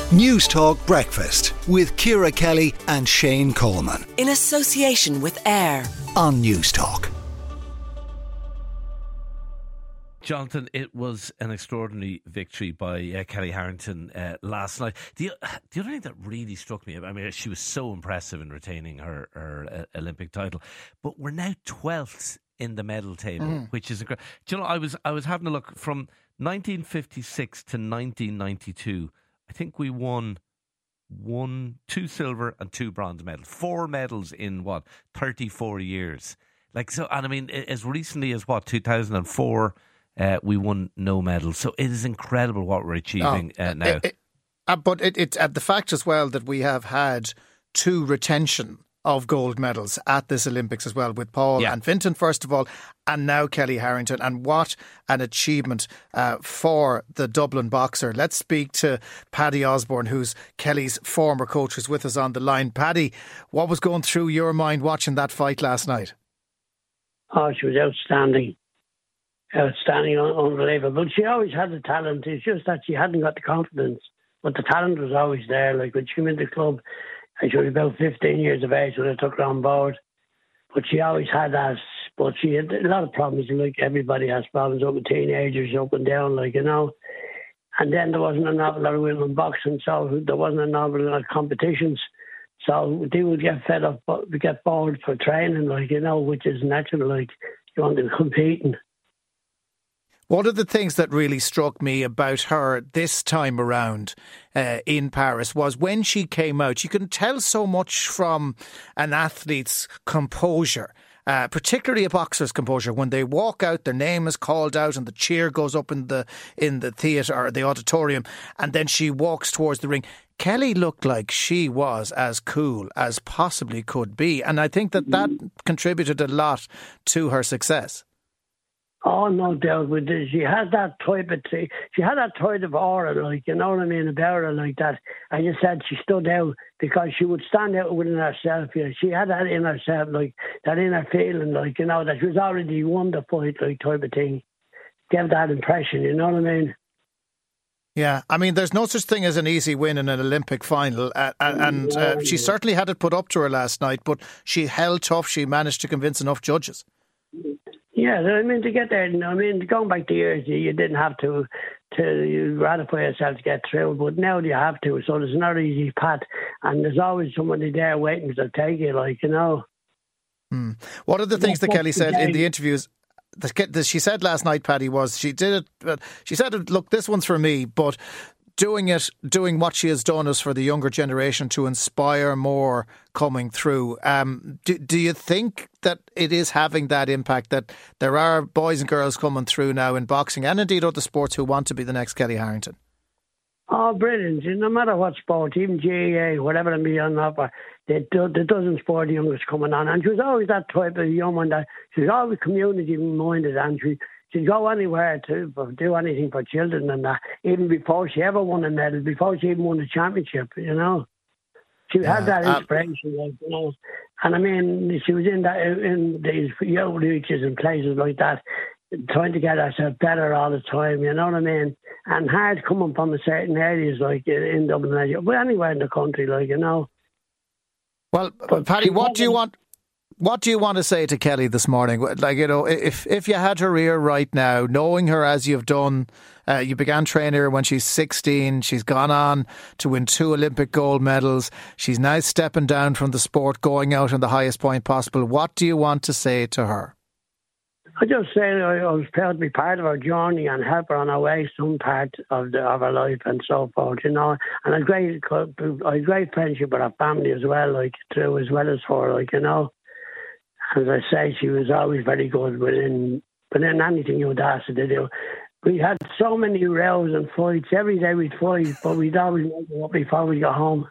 News Talk Breakfast with Ciara Kelly and Shane Coleman. In association with AIR on News Talk. Jonathan, it was an extraordinary victory by Kelly Harrington last night. The other thing that really struck me, I mean, she was so impressive in retaining her Olympic title, but we're now 12th in the medal table, which is incredible. Do you know, I was having a look from 1956 to 1992. I think we won 2 silver and 2 bronze medals. 4 medals in 34 years. Like so, and I mean, as recently as 2004, we won no medals. So it is incredible what we're achieving now. But it's the fact as well that we have had 2 retention of gold medals at this Olympics as well, with Paul and Fintan first of all, and now Kelly Harrington. And what an achievement for the Dublin boxer. Let's speak to Paddy Osborne, who's Kelly's former coach, who's with us on the line. Paddy, what was going through your mind watching that fight last night? Oh, she was outstanding. Outstanding, unbelievable. She always had the talent. It's just that she hadn't got the confidence. But the talent was always there. Like when she came into the club, and she was about 15 years of age when I took her on board. But she always had that. But she had a lot of problems. Like everybody has problems up with teenagers, up and down, like, you know. And then there wasn't an awful lot of women boxing, so there wasn't an awful lot of competitions. So they would get fed up, but we get bored for training, like, you know, which is natural. Like, you want to compete. One of the things that really struck me about her this time around in Paris was when she came out, you can tell so much from an athlete's composure, particularly a boxer's composure. When they walk out, their name is called out and the cheer goes up in the theatre or the auditorium, and then she walks towards the ring. Kelly looked like she was as cool as possibly could be, and I think that contributed a lot to her success. Oh, no doubt. She had that type of aura, like, you know what I mean, about her, like that. I just said she stood out because she would stand out within herself. Yeah. She had that in herself, like that inner feeling, like, you know, that she was already won the fight, like, type of thing. Gave that impression, you know what I mean? Yeah, I mean, there's no such thing as an easy win in an Olympic final, and she certainly had it put up to her last night, but she held tough. She managed to convince enough judges. Yeah, I mean, to get there, I mean, going back to years, you didn't have to ratify yourself to get through, but now you have to, so there's not an easy path, and there's always somebody there waiting to take you, like, you know. One of the things that Kelly said in the interviews, that she said last night, Paddy, was she said, look, this one's for me, but doing what she has done is for the younger generation to inspire more coming through. Do you think that it is having that impact, that there are boys and girls coming through now in boxing and indeed other sports who want to be the next Kelly Harrington? Oh, brilliant. No matter what sport, even GAA, whatever it be on offer, there doesn't sport the youngest coming on. And she was always that type of young one that she was always community minded, and she'd go anywhere to do anything for children and that, even before she ever won a medal, before she even won a championship, you know. She had that inspiration, like, you know. And I mean, she was in these young reaches and places like that, trying to get herself better all the time, you know what I mean? And hard coming from a certain areas, like in Dublin, but anywhere in the country, like, you know. Well, Paddy, what do you want to say to Kelly this morning? Like, you know, if you had her ear right now, knowing her as you've done, you began training her when she's 16. She's gone on to win 2 Olympic gold medals. She's now stepping down from the sport, going out on the highest point possible. What do you want to say to her? I just say I was proud to be part of her journey and help her on her way, some part of her life and so forth, you know. And a great friendship with her family as well, like, through as well as for, like, you know. As I say, she was always very good within anything you would ask her to do. We had so many rows and fights. Every day we'd fight, but we'd always make it up before we got home.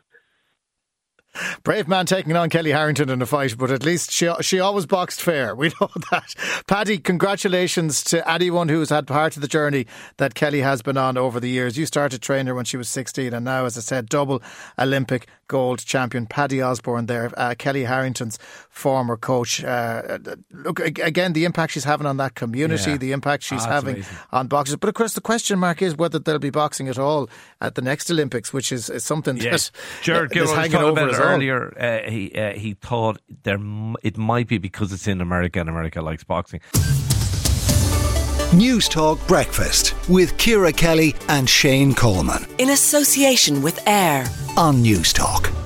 Brave man taking on Kelly Harrington in a fight, but at least she always boxed fair. We know that. Paddy, congratulations to anyone who's had part of the journey that Kelly has been on over the years. You started training her when she was 16 and now, as I said, double Olympic gold champion, Paddy Osborne there, Kelly Harrington's former coach. Look, again, the impact she's having on that community, the impact she's having on boxers. But of course, the question mark is whether there'll be boxing at all at the next Olympics, which is something that Jared is hanging over us earlier. He thought it might be because it's in America and America likes boxing. News Talk Breakfast with Ciara Kelly and Shane Coleman in association with AIR on News Talk.